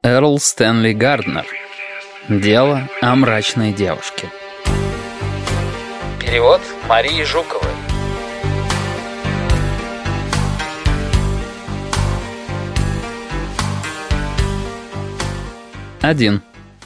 Эрл Стэнли Гарднер. Дело о мрачной девушке. Перевод Марии Жуковой. Один.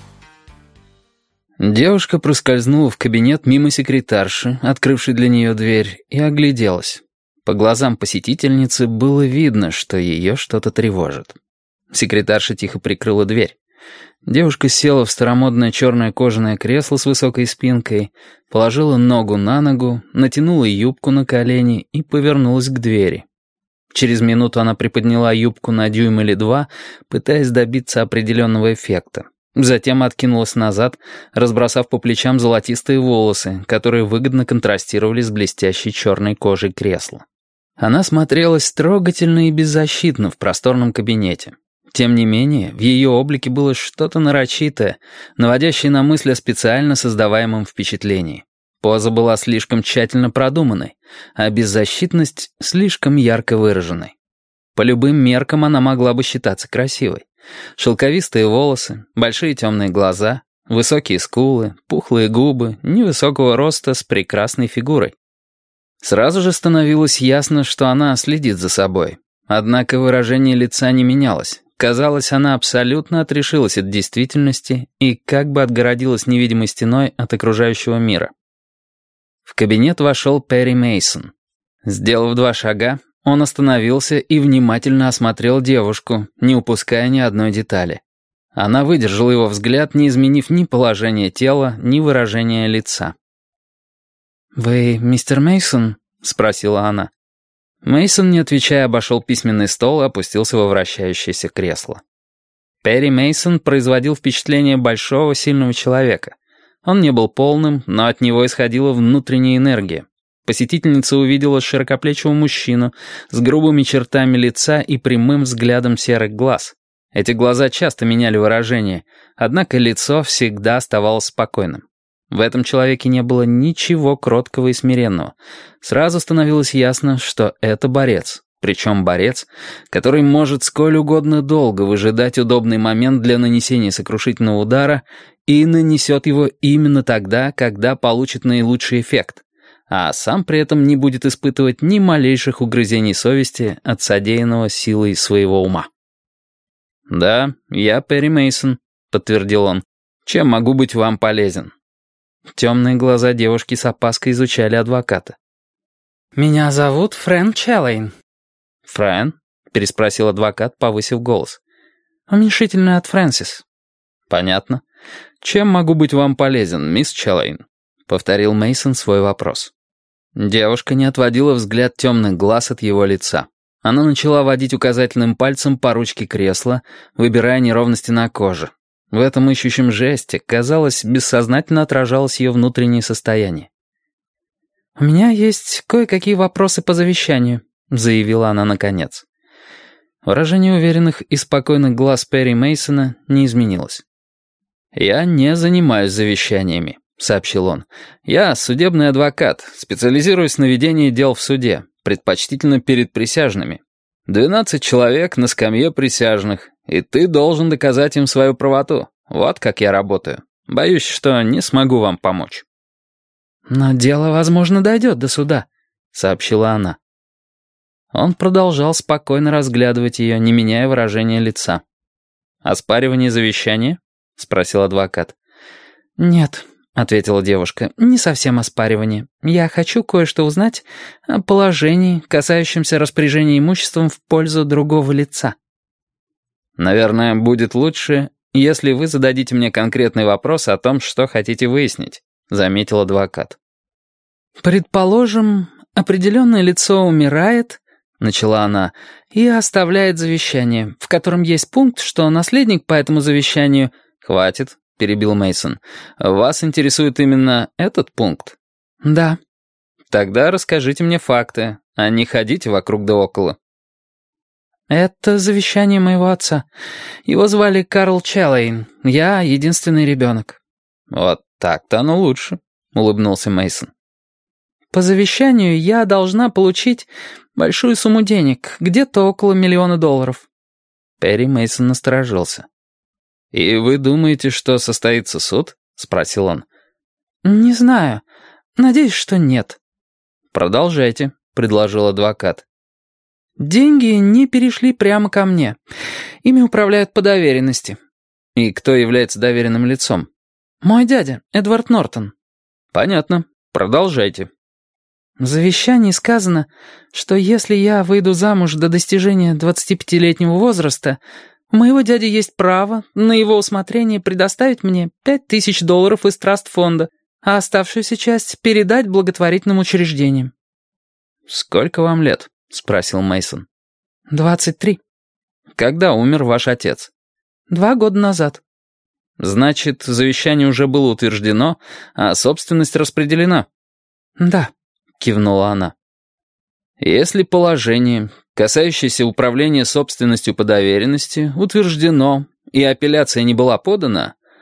Девушка проскользнула в кабинет мимо секретарши, открывшей для нее дверь, и огляделась. По глазам посетительницы было видно, что ее что-то тревожит. Секретарша тихо прикрыла дверь. Девушка села в старомодное черное кожаное кресло с высокой спинкой, положила ногу на ногу, натянула юбку на колени и повернулась к двери. Через минуту она приподняла юбку на дюйм или два, пытаясь добиться определенного эффекта. Затем откинулась назад, разбросав по плечам золотистые волосы, которые выгодно контрастировали с блестящей черной кожей кресла. Она смотрелась трогательно и беззащитно в просторном кабинете. Тем не менее, в ее облике было что-то нарочитое, наводящее на мысль о специально создаваемом впечатлении. Поза была слишком тщательно продуманной, а беззащитность слишком ярко выраженной. По любым меркам она могла бы считаться красивой. Шелковистые волосы, большие темные глаза, высокие скулы, пухлые губы, невысокого роста с прекрасной фигурой. Сразу же становилось ясно, что она следит за собой. Однако выражение лица не менялось. Казалось, она абсолютно отрешилась от действительности и как бы отгородилась невидимой стеной от окружающего мира. В кабинет вошел Перри Мейсон. Сделав 2 шага, он остановился и внимательно осмотрел девушку, не упуская ни одной детали. Она выдержала его взгляд, не изменив ни положения тела, ни выражения лица. «Вы мистер Мейсон?» — спросила она. Мейсон, не отвечая, обошел письменный стол и опустился во вращающееся кресло. Перри Мейсон производил впечатление большого, сильного человека. Он не был полным, но от него исходила внутренняя энергия. Посетительница увидела широкоплечего мужчину с грубыми чертами лица и прямым взглядом серых глаз. Эти глаза часто меняли выражение, однако лицо всегда оставалось спокойным. В этом человеке не было ничего кроткого и смиренного. Сразу становилось ясно, что это борец. Причем борец, который может сколь угодно долго выжидать удобный момент для нанесения сокрушительного удара и нанесет его именно тогда, когда получит наилучший эффект, а сам при этом не будет испытывать ни малейших угрызений совести от содеянного силой своего ума. «Да, я Перри Мейсон», — подтвердил он. «Чем могу быть вам полезен?» Темные глаза девушки с опаской изучали адвоката. «Меня зовут Фрэн Челлейн». «Фрэн?» — переспросил адвокат, повысив голос. «Уменьшительное от Фрэнсис». «Понятно. Чем могу быть вам полезен, мисс Челлейн?» — повторил Мейсон свой вопрос. Девушка не отводила взгляд темных глаз от его лица. Она начала водить указательным пальцем по ручке кресла, выбирая неровности на коже. В этом ищущем жесте, казалось, бессознательно отражалось ее внутреннее состояние. «У меня есть кое-какие вопросы по завещанию», — заявила она наконец. Выражение уверенных и спокойных глаз Перри Мейсона не изменилось. «Я не занимаюсь завещаниями», — сообщил он. «Я судебный адвокат, специализируюсь на ведении дел в суде, предпочтительно перед присяжными. 12 человек на скамье присяжных, и ты должен доказать им свою правоту. Вот как я работаю. Боюсь, что не смогу вам помочь». «Но дело, возможно, дойдет до суда», — сообщила она. Он продолжал спокойно разглядывать ее, не меняя выражения лица. «Оспаривание завещания?» — спросил адвокат. «Нет», — ответила девушка, — «не совсем оспаривание. Я хочу кое-что узнать о положении, касающемся распоряжения имуществом в пользу другого лица». «Наверное, будет лучше, если вы зададите мне конкретный вопрос о том, что хотите выяснить», — заметил адвокат. «Предположим, определенное лицо умирает», — начала она, — «и оставляет завещание, в котором есть пункт, что наследник по этому завещанию...» «Хватит», — перебил Мейсон. «Вас интересует именно этот пункт?» «Да». «Тогда расскажите мне факты, а не ходите вокруг да около». «Это завещание моего отца. Его звали Карл Челлейн. Я единственный ребенок». «Вот так-то оно лучше», — улыбнулся Мейсон. «По завещанию я должна получить большую сумму денег, где-то около $1 000 000». Перри Мейсон насторожился. «И вы думаете, что состоится суд?» — спросил он. «Не знаю. Надеюсь, что нет». «Продолжайте», — предложил адвокат. «Деньги не перешли прямо ко мне. Ими управляют по доверенности». «И кто является доверенным лицом?» «Мой дядя, Эдвард Нортон». «Понятно. Продолжайте». В завещании сказано, что если я выйду замуж до достижения 25-летнего возраста, у моего дяди есть право на его усмотрение предоставить мне $5000 из траст-фонда, а оставшуюся часть передать благотворительным учреждениям. «Сколько вам лет?» — спросил Мейсон. 23. «Когда умер ваш отец?» 2 года назад. «Значит, завещание уже было утверждено, а собственность распределена?» Да», — кивнула она. «Если положение, касающееся управления собственностью по доверенности, утверждено, и апелляция не была подана,